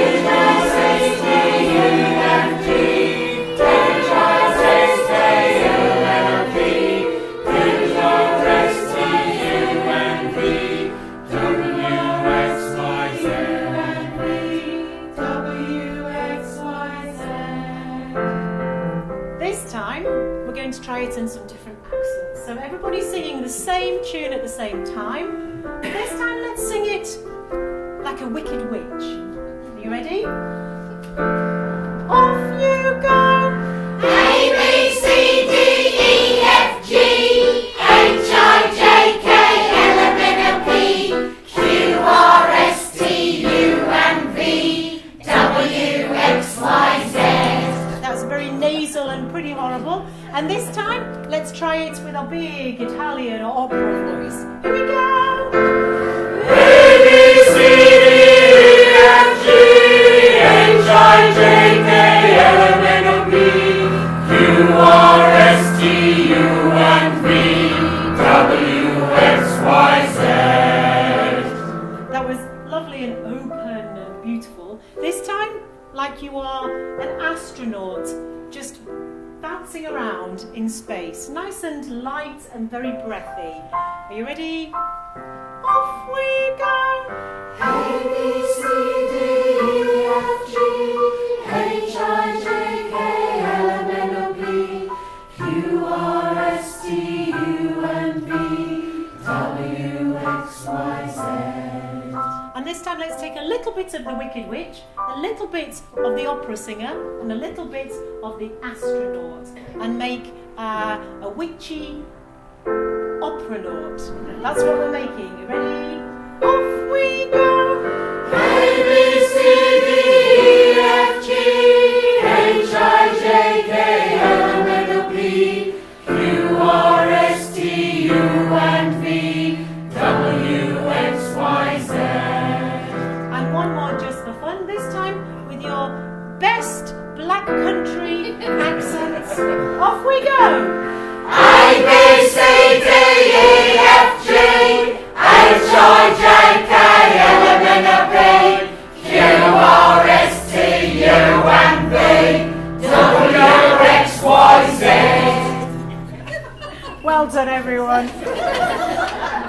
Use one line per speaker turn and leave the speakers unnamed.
This time, we're going to try it in some different accents. So everybody's singing the same tune at the same time. This time, let's sing it like a wicked witch. Are you ready? Off you go!
A, B, C, D, E, F, G, H, I, J, K, L, M, N, O, P, Q, R, S, T, U, and V, W, X, Y, Z.
That's very nasal and pretty horrible. And this time, let's try it with our big Italian or opera voice. Here we go!
A, B, C, D, E, F, G, H, I, J, K, L, M, N, O, P, Q, R, S, T, U, and V, W, X, Y, Z.
That was lovely and open and beautiful. This time, like you are an astronaut, just bouncing around in space. Nice and light and very breathy. Are you ready? Off we go!
A, B, C, D, E, F, G, H, I, J, K, L, M, N, O, P, Q, R, S, T, U, and V, W, X, Y, Z.
And this time let's take a little bit of the Wicked Witch, a little bit of the opera singer, and a little bit of the astronaut, and make a witchy opera-naut. That's what we're making. You ready? Off we go!
A, B, C, D, E, F, G, H, I, J, K, L, M, N, O, P, Q, R, S, T, U, and V, W, X, Y, Z.
And one more just for fun, this time with your best black country accents. Off we go!
A, B, C, D, E, F, G, H, I, J, K, L, M, N, O, P, Q, R, S, T, U, and V, W, X, Y, Z.
Well done, everyone.